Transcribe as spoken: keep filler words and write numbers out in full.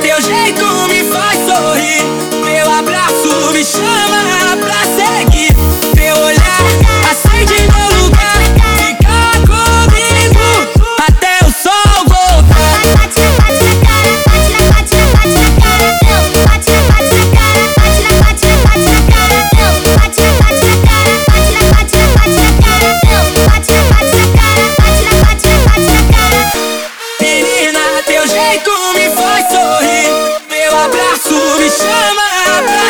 teu jeito me faz sorrir, teu abraço me chama pra seguir, teu olhar acende meu lugar, fica comigo até o sol voltar. Bate, bate na cara, bate na, bate na, bate na cara, eu. Bate na, bate na cara, bate na, bate na, bate na cara, eu. Bate na, bate na cara, bate na, bate na, bate na cara, eu. Bate na, bate na cara, bate na, bate na, bate na cara. Menina, teu jeito me faz sorrir, meu abraço me chama pra